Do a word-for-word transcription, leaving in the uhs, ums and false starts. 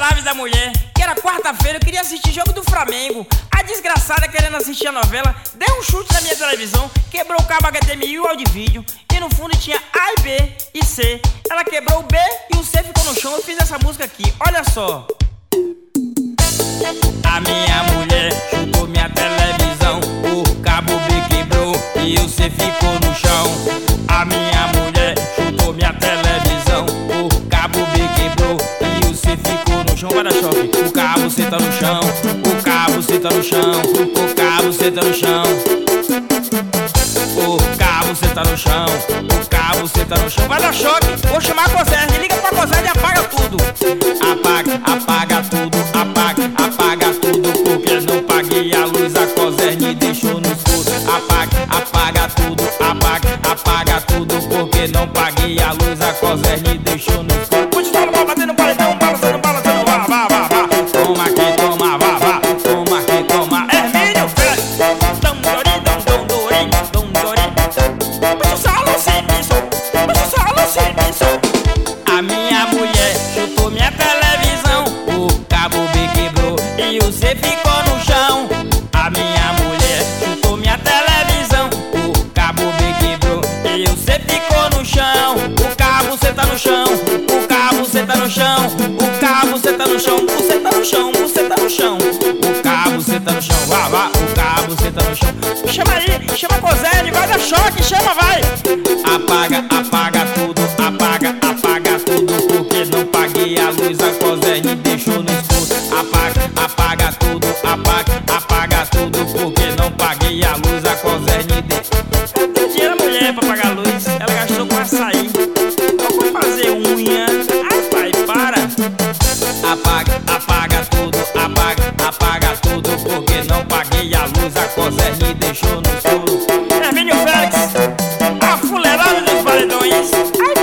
live da mulher, que era quarta-feira, eu queria assistir jogo do Flamengo. A desgraçada, querendo assistir a novela, deu um chute na minha televisão, quebrou o cabo H D M I e o áudio e vídeo, e no fundo tinha A e B e C. Ela quebrou o B e o C ficou no chão. Eu fiz essa música aqui, olha só. A minha mulher chutou minha televisão, o cabo B quebrou e o C ficou no chão. A minha mulher chutou minha televisão, o cabo B quebrou e o C ficou no chão. Para-choque, o cabo C tá no chão, o cabo C tá no chão, o cabo C tá no chão. O cabo C tá no chão, o cabo C tá no chão. Vai dar choque, vou chamar a Cosern, liga pra Cosern e apaga tudo. Apaga, apaga tudo, apaga, apaga tudo, porque não paguei a luz, a Cosern deixou no escuro. Apaga, apaga tudo, apaga, apaga tudo, porque não paguei a luz, a Cosern deixou no escuro. Continua mal batendo paredão, balançando, balançando, vá, vá, vá, vá. Toma aqui, toma, vá, vá, toma aqui, toma. Hermínio, velho, dom, dori, dom, dom, dori, dom, dori. Mas o salão sem isso, mas o salão sem isso. A minha mulher chutou minha televisão, o cabo B quebrou e o C ficou no chão. A minha mulher chutou minha televisão, o cabo B quebrou e o C ficou no chão. O cabo C tá no chão, o cabo C tá no chão, o cabo C tá no chão, o C tá no chão, o C tá no chão, o cabo C tá no chão, vá, vá, o cabo C tá no chão. Chama aí, chama a Cosern, vai dar choque, chama, vai. Apaga, apaga tudo, apaga, apaga tudo, porque não paguei a luz, a Cosern deixou no escuro. Apaga, apaga tudo, apaga, apaga tudo, porque não paguei a luz, a Cosern deixou. Cadê dinheiro, mulher, pra pagar a luz? Ela gastou com açaí, eu vou fazer unha. Ai, pai, para. Apaga, apaga tudo, apaga, apaga tudo, porque não paguei a luz, a Cosern deixou no escuro. Hermínio Félix, a fuleirada dos paredões. Ai,